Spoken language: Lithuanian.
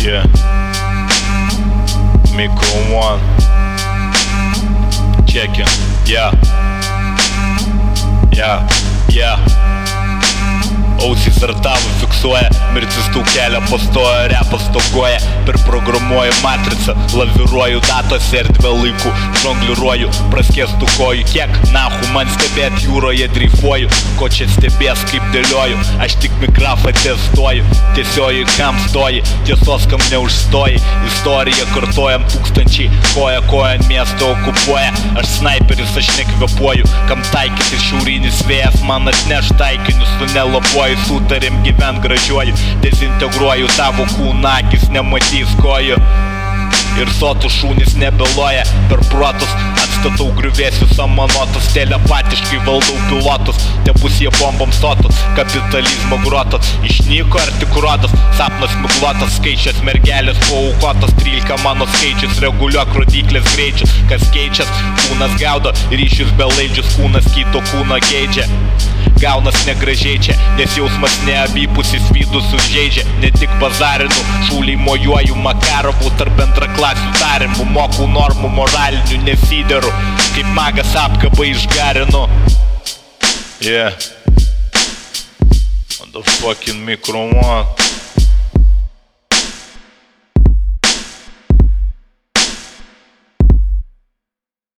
Yeah. Micro One. Checking. Yeah. Yeah. Ausys ir tavo fiksuoja, mirtis tau kelia pastoja, repas stogoja, perprogramuoju matricą, laviruoju datose erdvę laikų, žongliruoju, praskėstų kojų, kiek nahu man stebėt jūroje dreifuoju, ko čia stebės kaip dėlioju, aš tik mikrofą testuoju, tiesioji kam stoji, tiesos kam neužstoji, istoriją kartojam tūkstančiai, koja kojan miestą okupuoja, aš snaiperis, aš nekvepuoju, kam taikyti šiaurinis vėjas, man atneš taikinius, tu nelabuoju, sutarėm gyvent gražiuoju, dezintegruoju tavo kūną, akis nematys kojų ir sotų šūnis nebeloja per protus, atstatau griuvėsius amanotus, telepatiškai valdau pilotus, tebus jie bombom sotus, kapitalizmo grotos, išnyko ar tik rodos, sapnas miglotas, skaičias mergelės paaukotas, 13 mano skaičius, reguliuok rodiklės greičius, kas keičias, kūnas gaudo, ryšius belaidžius, kūnas kito kūną geidžia. Gaunas negražiai čia, nes jausmas neabipusis vidus sužeidžia, ne tik bazarinu, šūliai mojuoju Makarovų tarp bendraklasių tarimų, mokau normų moralinių, nesideru, kaip magas apkabą išgarinu. Yeah. On the fucking Micro One.